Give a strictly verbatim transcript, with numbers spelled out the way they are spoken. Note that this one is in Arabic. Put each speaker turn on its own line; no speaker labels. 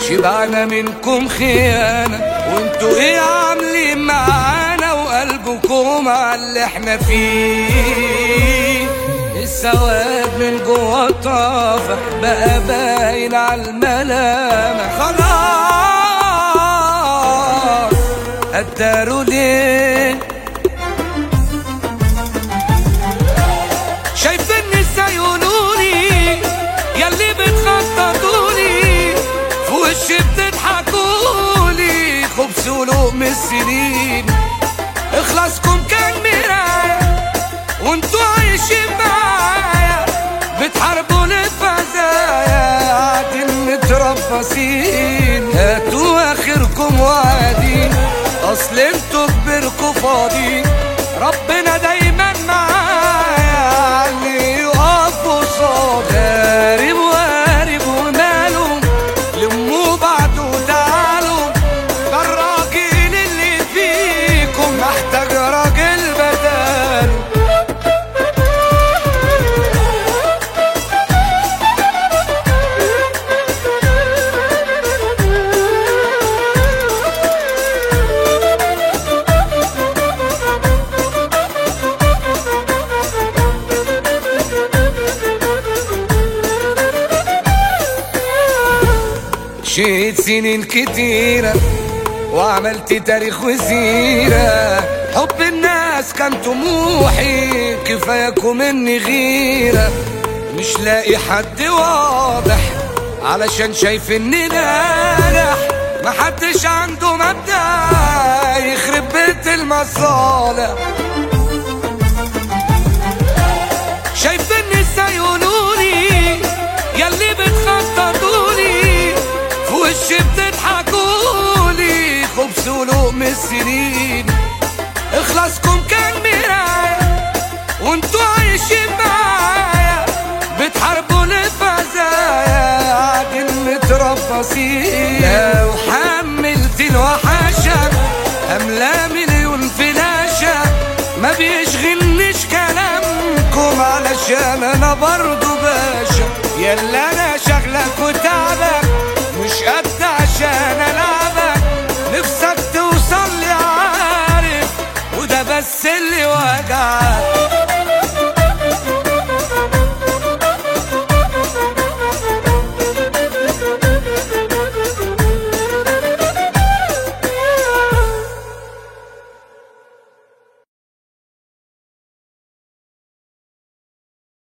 شبعنا منكم خيانة، وانتوا ايه عاملين معانا وقلبكم على اللي احنا فيه. السواد من جوه طافح بقى باين على الملامح، خلاص قدروا ليه. شايفيني ازاي يقولولي ياللي بتخططولي، في وشي بتضحكولي، خبز ولقم السنين. اخلاصكم كان مراية وانتوا عايشين معايا، بتحاربوا للفزايا قاعدين متربصين. هاتوا اخركم وعادين، اصل انتوا كبركوا فاضيين. ربنا دايما معايا اللي يقف قصاد، غارب وقارب وماله لموا بعض وتعالوا. ده الراجل اللي فيكم محتاج راجل بداله. مشيت سنين كتيرة وعملت تاريخ وسيرة، حب الناس كان طموحي، كفاياكم مني غيرة. مش لاقي حد واضح علشان شايف اني ناجح، محدش عنده مبدأ يخرب بيت المصالح. شايفيني ازاي يقولولي ياللي بتخططولي، في وشي بتضحكولي، خبز ولقم السنين. اخلاصكم كان مراية وانتوا عايشين معايا، بتحاربوا للفزايا قاعدين متربصين. لو حملت الوحشة هملا مليون فلاشة، ما بيشغلنيش كلامكم علشان انا برضو باشا. يلا انا شغلك وتعبك مش قد عشان العبك، نفسك توصل لي عارف وده بس اللي وجعك.